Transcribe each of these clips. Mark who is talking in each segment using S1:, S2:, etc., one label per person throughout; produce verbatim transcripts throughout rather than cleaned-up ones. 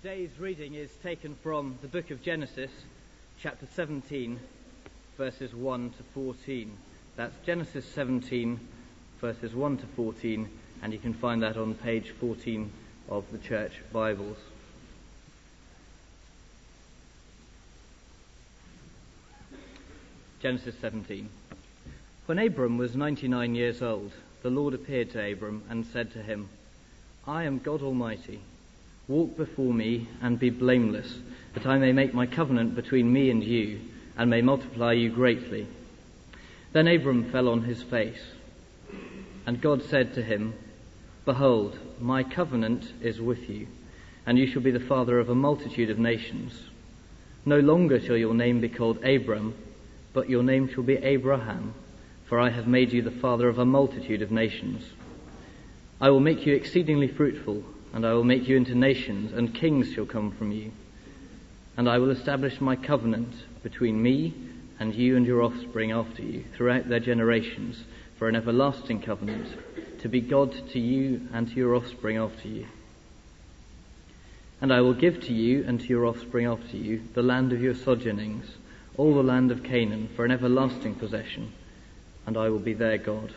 S1: Today's reading is taken from the book of Genesis, chapter seventeen, verses one to fourteen. That's Genesis seventeen, verses one to fourteen, and you can find that on page fourteen of the church Bibles. Genesis seventeen. When Abram was ninety-nine years old, the Lord appeared to Abram and said to him, I am God Almighty. Walk before me and be blameless, that I may make my covenant between me and you, and may multiply you greatly. Then Abram fell on his face, and God said to him, Behold, my covenant is with you, and you shall be the father of a multitude of nations. No longer shall your name be called Abram, but your name shall be Abraham, for I have made you the father of a multitude of nations. I will make you exceedingly fruitful, and I will make you into nations, and kings shall come from you. And I will establish my covenant between me and you and your offspring after you, throughout their generations, for an everlasting covenant, to be God to you and to your offspring after you. And I will give to you and to your offspring after you the land of your sojournings, all the land of Canaan, for an everlasting possession, and I will be their God.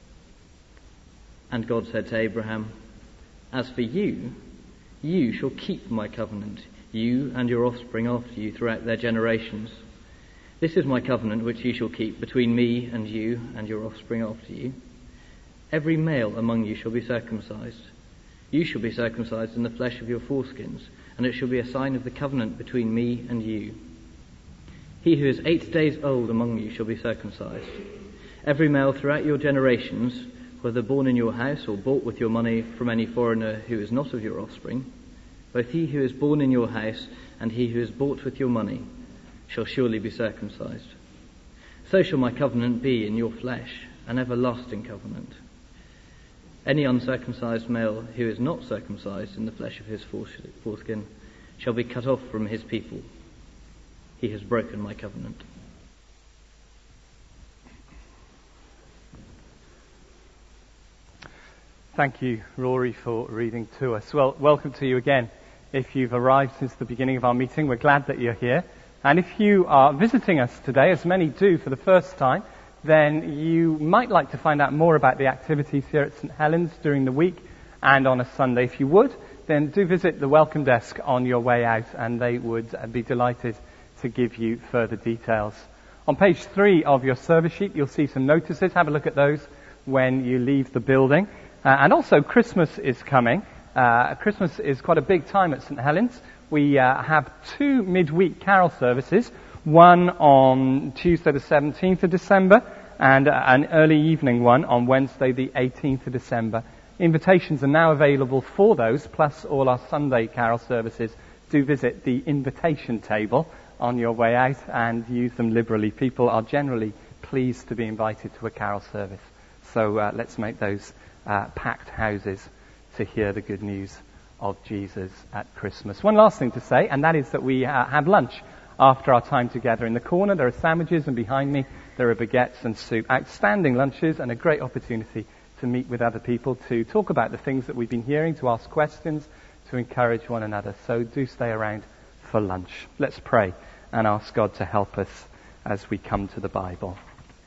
S1: And God said to Abraham, As for you, you shall keep my covenant, you and your offspring after you throughout their generations. This is my covenant which you shall keep between me and you and your offspring after you. Every male among you shall be circumcised. You shall be circumcised in the flesh of your foreskins, and it shall be a sign of the covenant between me and you. He who is eight days old among you shall be circumcised. Every male throughout your generations, whether born in your house or bought with your money from any foreigner who is not of your offspring, both he who is born in your house and he who is bought with your money shall surely be circumcised. So shall my covenant be in your flesh, an everlasting covenant. Any uncircumcised male who is not circumcised in the flesh of his foreskin shall be cut off from his people. He has broken my covenant.
S2: Thank you, Rory, for reading to us. Well, welcome to you again. If you've arrived since the beginning of our meeting, we're glad that you're here. And if you are visiting us today, as many do for the first time, then you might like to find out more about the activities here at Saint Helens during the week and on a Sunday. If you would, then do visit the welcome desk on your way out, and they would be delighted to give you further details. On page three of your service sheet, you'll see some notices. Have a look at those when you leave the building. Uh, and also, Christmas is coming. Uh, Christmas is quite a big time at Saint Helens. We uh, have two midweek carol services, one on Tuesday the seventeenth of December and uh, an early evening one on Wednesday the eighteenth of December. Invitations are now available for those, plus all our Sunday carol services. Do visit the invitation table on your way out and use them liberally. People are generally pleased to be invited to a carol service. So uh, let's make those Uh, packed houses to hear the good news of Jesus at Christmas. One last thing to say, and that is that we uh, have lunch after our time together. In the corner there are sandwiches, and behind me there are baguettes and soup. Outstanding lunches and a great opportunity to meet with other people, to talk about the things that we've been hearing, to ask questions, to encourage one another. So do stay around for lunch. Let's pray and ask God to help us as we come to the Bible.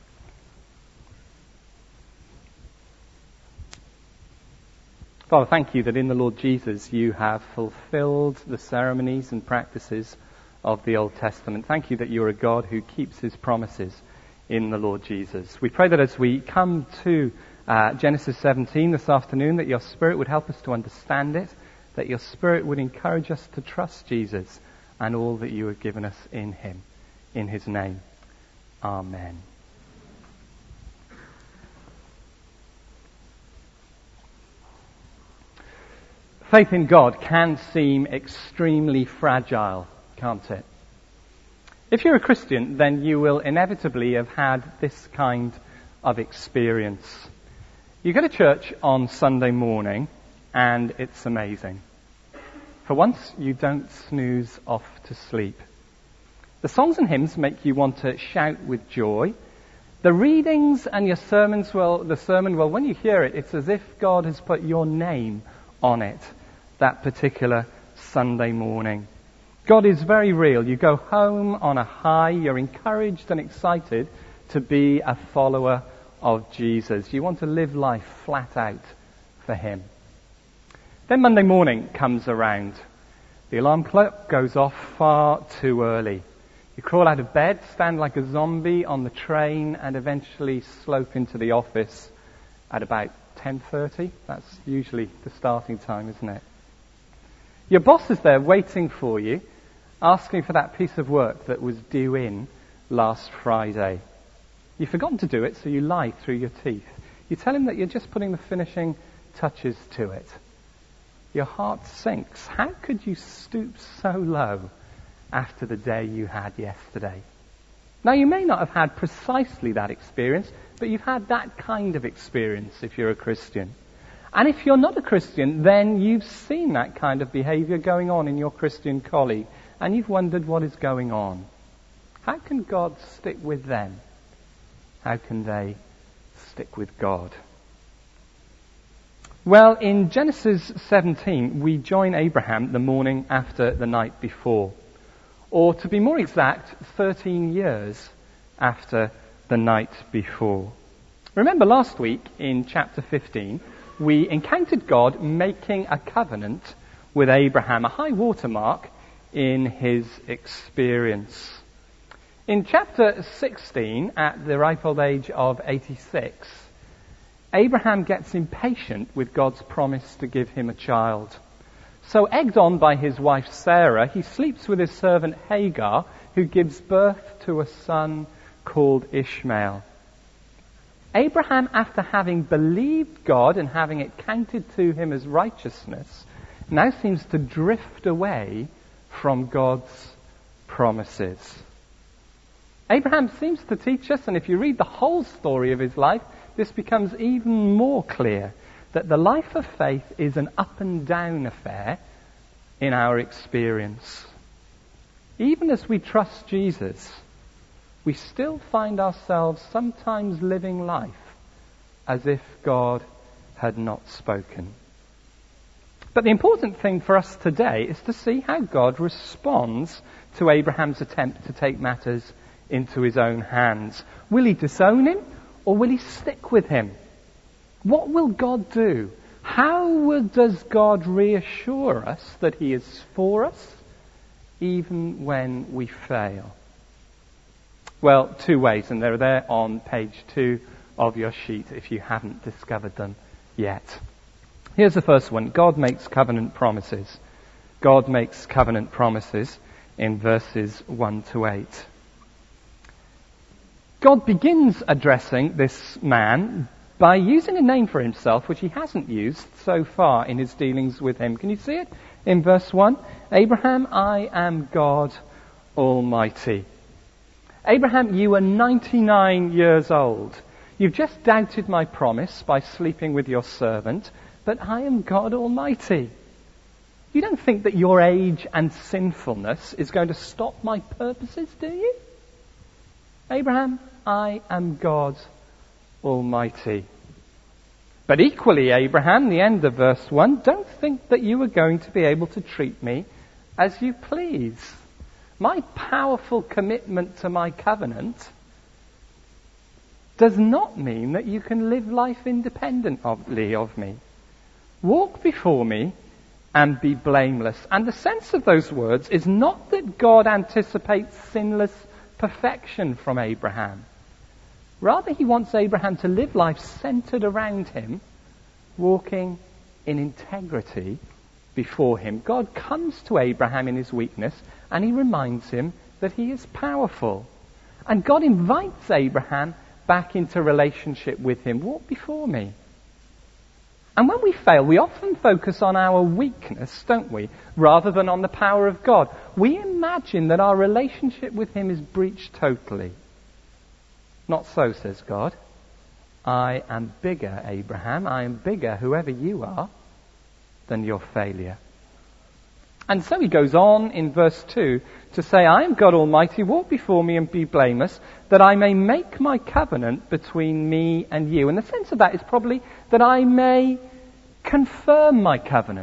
S2: Father, thank you that in the Lord Jesus you have fulfilled the ceremonies and practices of the Old Testament. Thank you that you're a God who keeps his promises in the Lord Jesus. We pray that as we come to uh, Genesis seventeen this afternoon, that your Spirit would help us to understand it, that your Spirit would encourage us to trust Jesus and all that you have given us in him. In his name, amen. Faith in God can seem extremely fragile, can't it? If you're a Christian, then you will inevitably have had this kind of experience. You go to church on Sunday morning, and it's amazing. For once, you don't snooze off to sleep. The songs and hymns make you want to shout with joy. The readings and your sermons, well, the sermon, well, when you hear it, it's as if God has put your name on it, that particular Sunday morning. God is very real. You go home on a high. You're encouraged and excited to be a follower of Jesus. You want to live life flat out for him. Then Monday morning comes around. The alarm clock goes off far too early. You crawl out of bed, stand like a zombie on the train, and eventually slope into the office at about ten thirty. That's usually the starting time, isn't it? Your boss is there waiting for you, asking for that piece of work that was due in last Friday. You've forgotten to do it, so you lie through your teeth. You tell him that you're just putting the finishing touches to it. Your heart sinks. How could you stoop so low after the day you had yesterday? Now, you may not have had precisely that experience, but you've had that kind of experience if you're a Christian. And if you're not a Christian, then you've seen that kind of behavior going on in your Christian colleague, and you've wondered what is going on. How can God stick with them? How can they stick with God? Well, in Genesis seventeen, we join Abraham the morning after the night before. Or to be more exact, thirteen years after the night before. Remember last week in chapter fifteen, we encountered God making a covenant with Abraham, a high watermark in his experience. In chapter sixteen, at the ripe old age of eighty-six, Abraham gets impatient with God's promise to give him a child. So egged on by his wife Sarah, he sleeps with his servant Hagar, who gives birth to a son called Ishmael. Abraham, after having believed God and having it counted to him as righteousness, now seems to drift away from God's promises. Abraham seems to teach us, and if you read the whole story of his life, this becomes even more clear, that the life of faith is an up and down affair in our experience. Even as we trust Jesus, we still find ourselves sometimes living life as if God had not spoken. But the important thing for us today is to see how God responds to Abraham's attempt to take matters into his own hands. Will he disown him, or will he stick with him? What will God do? How will, does God reassure us that he is for us, even when we fail? Well, two ways, and they're there on page two of your sheet if you haven't discovered them yet. Here's the first one. God makes covenant promises. God makes covenant promises in verses one to eight. God begins addressing this man by using a name for himself which he hasn't used so far in his dealings with him. Can you see it? In verse one, Abraham, I am God Almighty. Abraham, you are ninety-nine years old. You've just doubted my promise by sleeping with your servant, but I am God Almighty. You don't think that your age and sinfulness is going to stop my purposes, do you? Abraham, I am God Almighty. But equally, Abraham, the end of verse one, don't think that you are going to be able to treat me as you please. My powerful commitment to my covenant does not mean that you can live life independently of me. Walk before me and be blameless. And the sense of those words is not that God anticipates sinless perfection from Abraham. Rather, he wants Abraham to live life centered around him, walking in integrity before him. God comes to Abraham in his weakness, and he reminds him that he is powerful. And God invites Abraham back into relationship with him. Walk before me. And when we fail, we often focus on our weakness, don't we, rather than on the power of God. We imagine that our relationship with him is breached totally. Not so, says God. I am bigger, Abraham. I am bigger, whoever you are, than your failure. And so he goes on in verse two to say, I am God Almighty, walk before me and be blameless, that I may make my covenant between me and you. And the sense of that is probably that I may confirm my covenant.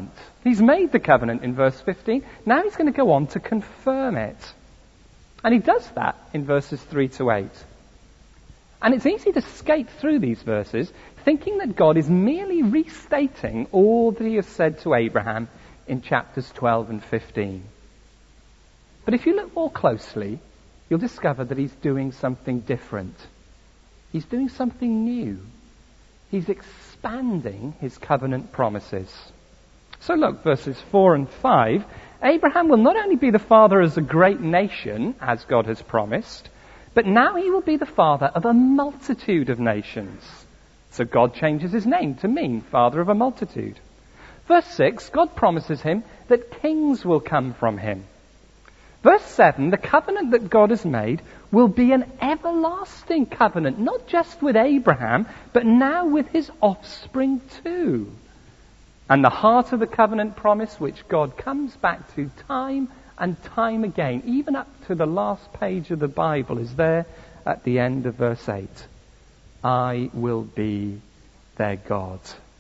S2: He's made the covenant in verse fifteen. Now he's going to go on to confirm it. And he does that in verses three to eight. And it's easy to skate through these verses thinking that God is merely restating all that he has said to Abraham in chapters twelve and fifteen. But if you look more closely, you'll discover that he's doing something different. He's doing something new. He's expanding his covenant promises. So look, verses four and five. Abraham will not only be the father of a great nation, as God has promised, but now he will be the father of a multitude of nations. So God changes his name to mean father of a multitude. Verse six, God promises him that kings will come from him. Verse seven, the covenant that God has made will be an everlasting covenant, not just with Abraham, but now with his offspring too. And the heart of the covenant promise, which God comes back to time and time again, even up to the last page of the Bible, is there at the end of verse eight. I will be their God.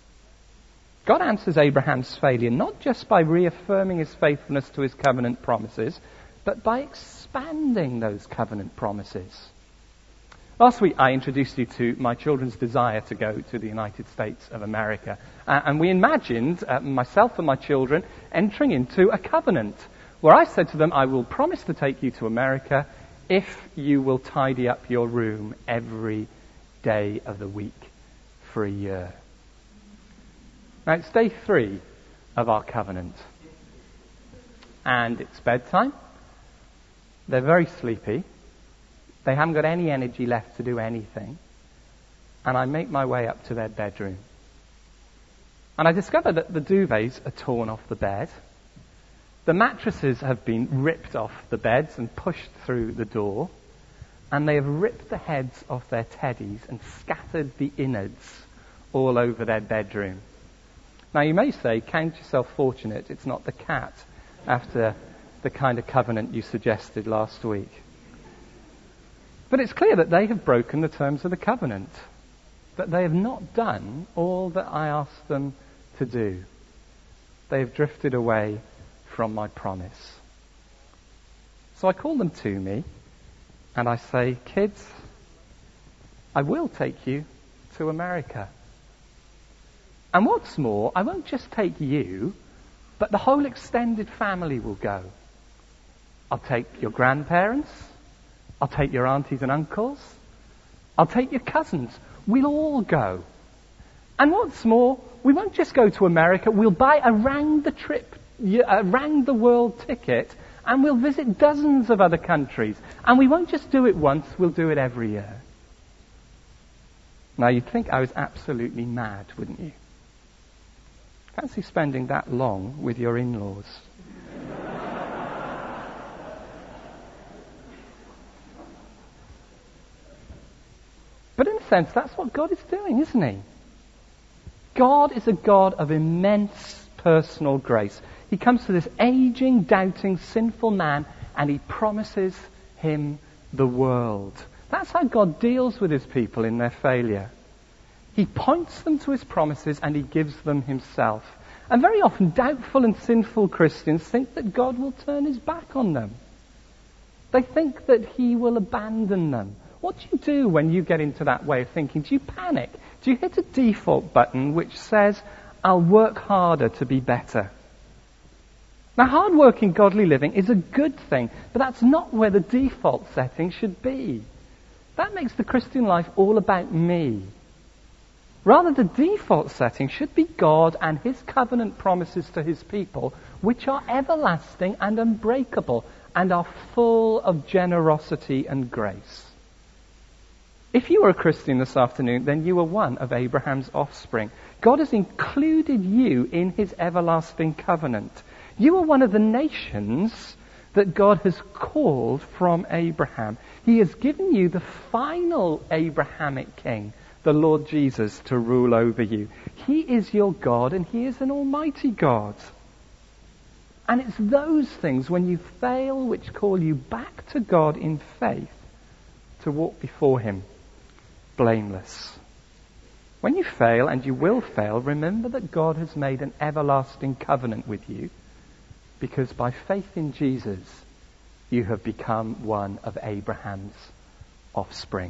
S2: God answers Abraham's failure not just by reaffirming his faithfulness to his covenant promises, but by expanding those covenant promises. Last week I introduced you to my children's desire to go to the United States of America. Uh, and we imagined, uh, myself and my children, entering into a covenant where I said to them, I will promise to take you to America if you will tidy up your room every day of the week for a year. Now it's day three of our covenant. And it's bedtime. They're very sleepy. They haven't got any energy left to do anything. And I make my way up to their bedroom. And I discover that the duvets are torn off the bed. The mattresses have been ripped off the beds and pushed through the door. And they have ripped the heads off their teddies and scattered the innards all over their bedroom. Now you may say, count yourself fortunate it's not the cat, after the kind of covenant you suggested last week. But it's clear that they have broken the terms of the covenant. That they have not done all that I asked them to do. They have drifted away from my promise. So I call them to me and I say, kids, I will take you to America. And what's more, I won't just take you, but the whole extended family will go. I'll take your grandparents. I'll take your aunties and uncles. I'll take your cousins. We'll all go. And what's more, we won't just go to America. We'll buy a round-the-trip, a round-the-world ticket, and we'll visit dozens of other countries. And we won't just do it once, we'll do it every year. Now, you'd think I was absolutely mad, wouldn't you? Fancy spending that long with your in-laws. But in a sense, that's what God is doing, isn't he? God is a God of immense personal grace. He comes to this aging, doubting, sinful man, and he promises him the world. That's how God deals with his people in their failure. He points them to his promises and he gives them himself. And very often doubtful and sinful Christians think that God will turn his back on them. They think that he will abandon them. What do you do when you get into that way of thinking? Do you panic? Do you hit a default button which says, I'll work harder to be better? Now, hard-working, godly living is a good thing, but that's not where the default setting should be. That makes the Christian life all about me. Rather, the default setting should be God and his covenant promises to his people, which are everlasting and unbreakable and are full of generosity and grace. If you are a Christian this afternoon, then you are one of Abraham's offspring. God has included you in his everlasting covenant. You are one of the nations that God has called from Abraham. He has given you the final Abrahamic king, the Lord Jesus, to rule over you. He is your God and he is an almighty God. And it's those things, when you fail, which call you back to God in faith to walk before him blameless. When you fail, and you will fail, remember that God has made an everlasting covenant with you, because by faith in Jesus, you have become one of Abraham's offspring.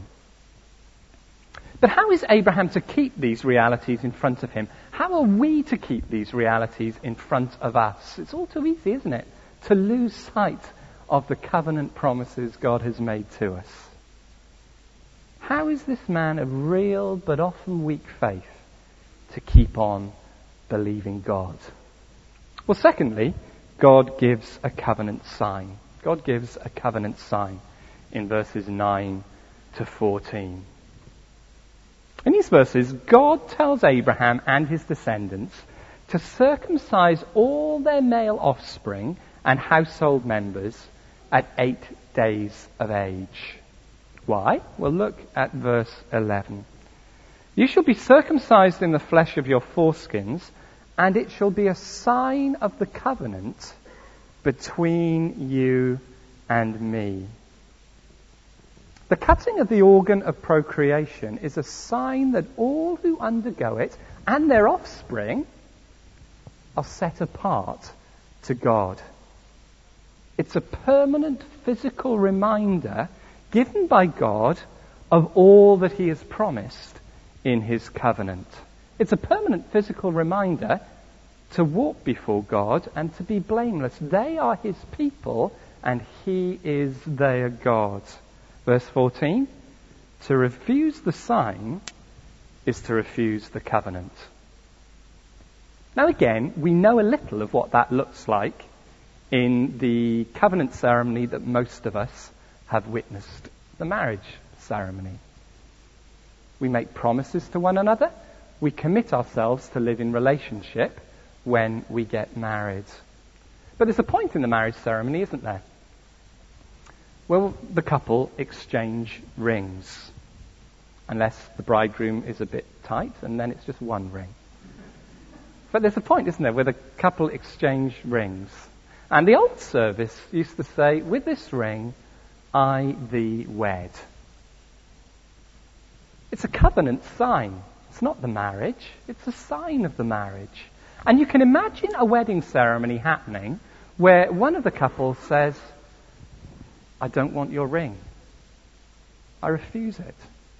S2: But how is Abraham to keep these realities in front of him? How are we to keep these realities in front of us? It's all too easy, isn't it, to lose sight of the covenant promises God has made to us. How is this man of real but often weak faith to keep on believing God? Well, secondly, God gives a covenant sign. God gives a covenant sign in verses nine to fourteen. In these verses, God tells Abraham and his descendants to circumcise all their male offspring and household members at eight days of age. Why? Well, look at verse eleven. You shall be circumcised in the flesh of your foreskins, and it shall be a sign of the covenant between you and me. The cutting of the organ of procreation is a sign that all who undergo it and their offspring are set apart to God. It's a permanent physical reminder given by God of all that he has promised in his covenant. It's a permanent physical reminder to walk before God and to be blameless. They are his people and he is their God. Verse fourteen, to refuse the sign is to refuse the covenant. Now again, we know a little of what that looks like in the covenant ceremony that most of us have witnessed, the marriage ceremony. We make promises to one another. We commit ourselves to live in relationship when we get married. But there's a point in the marriage ceremony, isn't there? Well, the couple exchange rings. Unless the bridegroom is a bit tight, and then it's just one ring. But there's a point, isn't there, where the couple exchange rings. And the old service used to say, with this ring, I thee wed. It's a covenant sign. It's not the marriage. It's a sign of the marriage. And you can imagine a wedding ceremony happening where one of the couples says, I don't want your ring. I refuse it.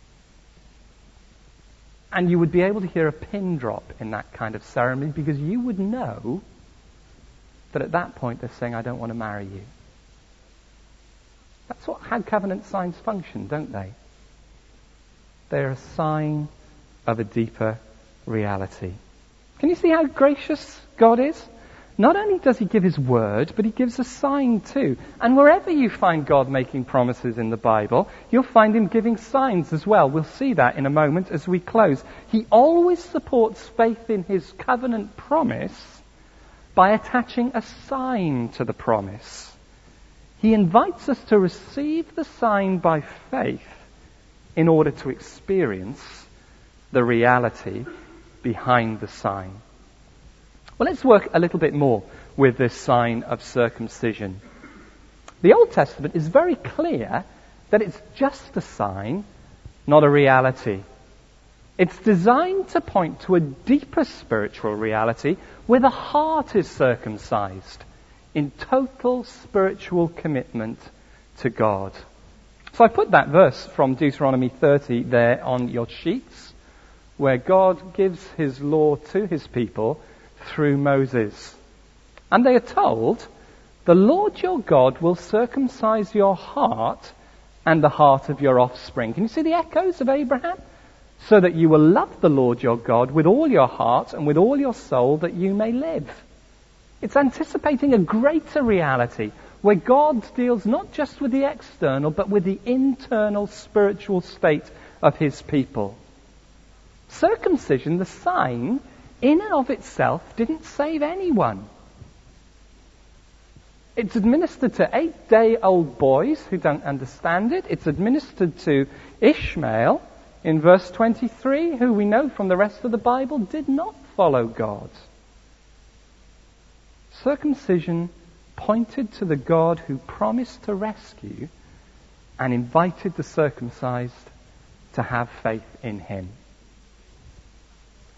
S2: And you would be able to hear a pin drop in that kind of ceremony because you would know that at that point they're saying, I don't want to marry you. That's what how covenant signs function, don't they? They're a sign of a deeper reality. Can you see how gracious God is? Not only does he give his word, but he gives a sign too. And wherever you find God making promises in the Bible, you'll find him giving signs as well. We'll see that in a moment as we close. He always supports faith in his covenant promise by attaching a sign to the promise. He invites us to receive the sign by faith in order to experience the reality behind the sign. Well, let's work a little bit more with this sign of circumcision. The Old Testament is very clear that it's just a sign, not a reality. It's designed to point to a deeper spiritual reality where the heart is circumcised in total spiritual commitment to God. So I put that verse from Deuteronomy thirty there on your sheets, where God gives his law to his people through Moses. And they are told, the Lord your God will circumcise your heart and the heart of your offspring. Can you see the echoes of Abraham? So that you will love the Lord your God with all your heart and with all your soul, that you may live. It's anticipating a greater reality where God deals not just with the external, but with the internal spiritual state of his people. Circumcision, the sign, in and of itself, didn't save anyone. It's administered to eight-day-old boys who don't understand it. It's administered to Ishmael in verse twenty-three, who we know from the rest of the Bible did not follow God. Circumcision pointed to the God who promised to rescue and invited the circumcised to have faith in him.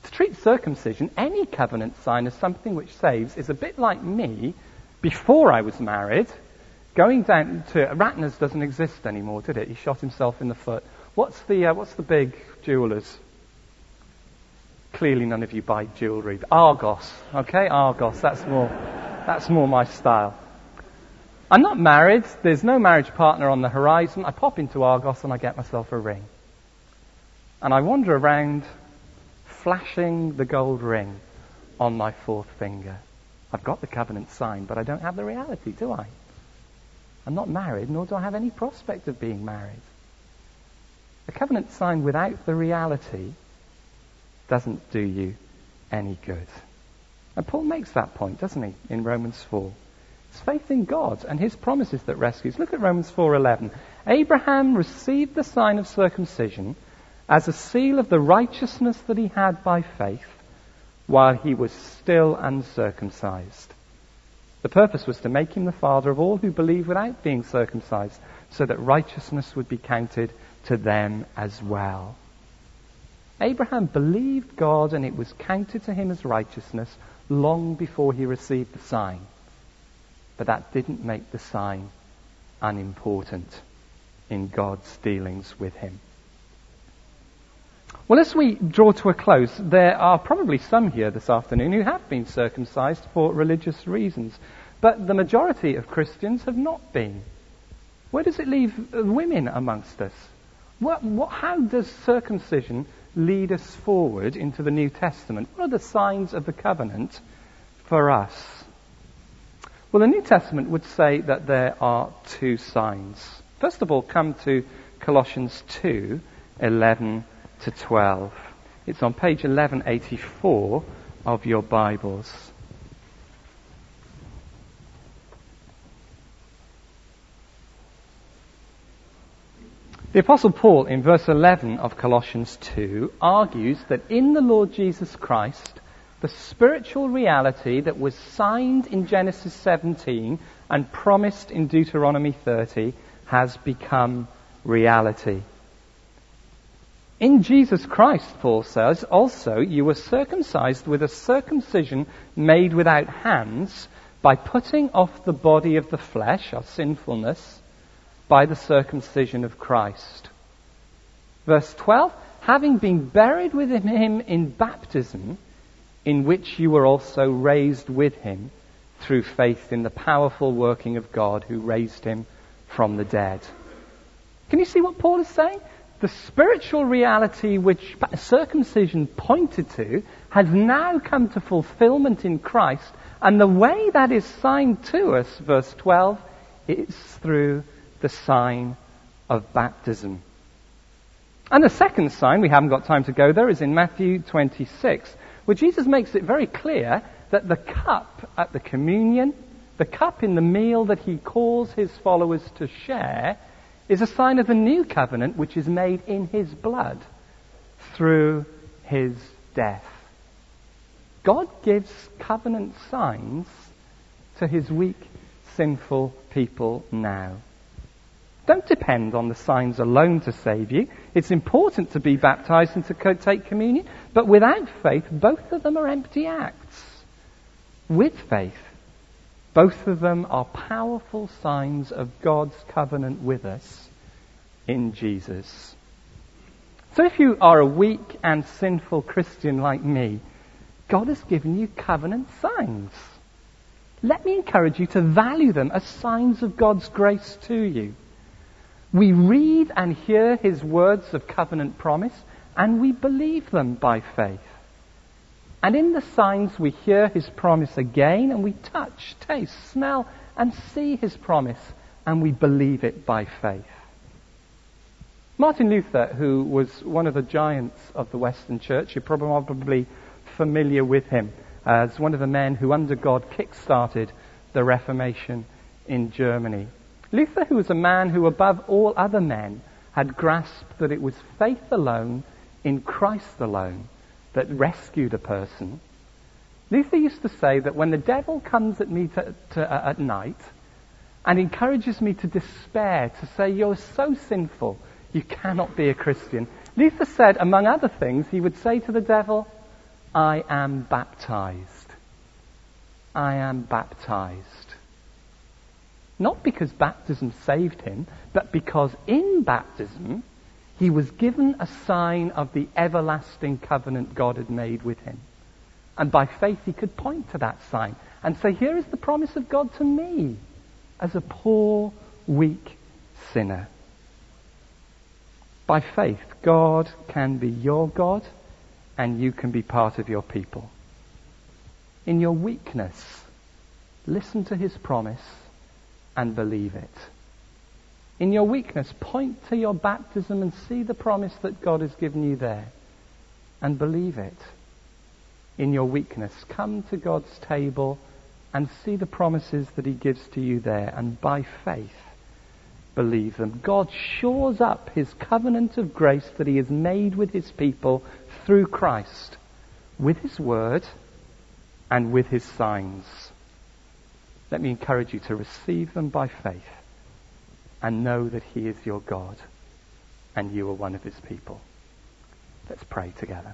S2: To treat circumcision, any covenant sign, as something which saves is a bit like me, before I was married, going down to... Ratner's doesn't exist anymore, did it? He shot himself in the foot. What's the uh, what's the big jewellers? Clearly none of you buy jewellery. Argos, okay? Argos, that's more, that's more my style. I'm not married. There's no marriage partner on the horizon. I pop into Argos and I get myself a ring. And I wander around flashing the gold ring on my fourth finger. I've got the covenant sign, but I don't have the reality, do I? I'm not married, nor do I have any prospect of being married. A covenant sign without the reality doesn't do you any good. And Paul makes that point, doesn't he, in Romans four. It's faith in God and his promises that rescues. Look at Romans four eleven. Abraham received the sign of circumcision as a seal of the righteousness that he had by faith while he was still uncircumcised. The purpose was to make him the father of all who believe without being circumcised, so that righteousness would be counted to them as well. Abraham believed God and it was counted to him as righteousness long before he received the sign. But that didn't make the sign unimportant in God's dealings with him. Well, as we draw to a close, there are probably some here this afternoon who have been circumcised for religious reasons, but the majority of Christians have not been. Where does it leave women amongst us? What, what, how does circumcision lead us forward into the New Testament? What are the signs of the covenant for us? Well, the New Testament would say that there are two signs. First of all, come to Colossians two, eleven to twelve. It's on page eleven eighty-four of your Bibles. The Apostle Paul, in verse eleven of Colossians two, argues that in the Lord Jesus Christ, the spiritual reality that was signed in Genesis seventeen and promised in Deuteronomy thirty has become reality. In Jesus Christ, Paul says, also you were circumcised with a circumcision made without hands by putting off the body of the flesh, our sinfulness, by the circumcision of Christ. Verse twelve, having been buried with him in baptism, in which you were also raised with him through faith in the powerful working of God who raised him from the dead. Can you see what Paul is saying? The spiritual reality which circumcision pointed to has now come to fulfillment in Christ, and the way that is signed to us, verse twelve, is through the sign of baptism. And the second sign, we haven't got time to go there, is in Matthew twenty-six, where Jesus makes it very clear that the cup at the communion, the cup in the meal that he calls his followers to share, is a sign of the new covenant which is made in his blood through his death. God gives covenant signs to his weak, sinful people now. Don't depend on the signs alone to save you. It's important to be baptized and to take communion, but without faith, both of them are empty acts. With faith, both of them are powerful signs of God's covenant with us in Jesus. So if you are a weak and sinful Christian like me, God has given you covenant signs. Let me encourage you to value them as signs of God's grace to you. We read and hear his words of covenant promise, and we believe them by faith. And in the signs we hear his promise again, and we touch, taste, smell, and see his promise, and we believe it by faith. Martin Luther, who was one of the giants of the Western Church, you're probably familiar with him as one of the men who under God kick-started the Reformation in Germany. Luther, who was a man who above all other men had grasped that it was faith alone in Christ alone that rescued a person. Luther used to say that when the devil comes at me to, to, uh, at night and encourages me to despair, to say you're so sinful, you cannot be a Christian, Luther said, among other things, he would say to the devil, I am baptized. I am baptized. Not because baptism saved him, but because in baptism he was given a sign of the everlasting covenant God had made with him. And by faith he could point to that sign and say, here is the promise of God to me as a poor, weak sinner. By faith, God can be your God and you can be part of your people. In your weakness, listen to his promise and believe it. In your weakness, point to your baptism and see the promise that God has given you there and believe it. In your weakness, come to God's table and see the promises that he gives to you there, and by faith, believe them. God shores up his covenant of grace that he has made with his people through Christ, with his word and with his signs. Let me encourage you to receive them by faith and know that he is your God and you are one of his people. Let's pray together.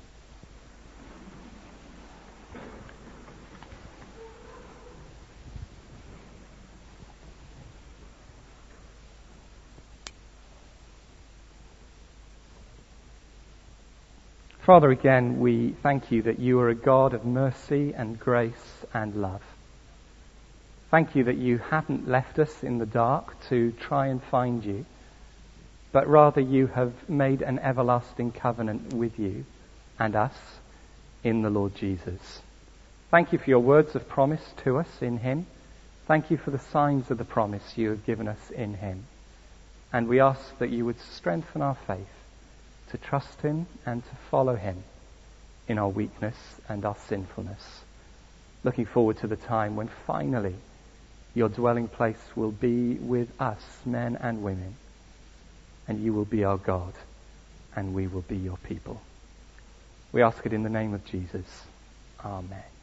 S2: Father, again, we thank you that you are a God of mercy and grace and love. Thank you that you haven't left us in the dark to try and find you, but rather you have made an everlasting covenant with you and us in the Lord Jesus. Thank you for your words of promise to us in him. Thank you for the signs of the promise you have given us in him. And we ask that you would strengthen our faith to trust him and to follow him in our weakness and our sinfulness. Looking forward to the time when finally your dwelling place will be with us, men and women, and you will be our God and we will be your people. We ask it in the name of Jesus. Amen.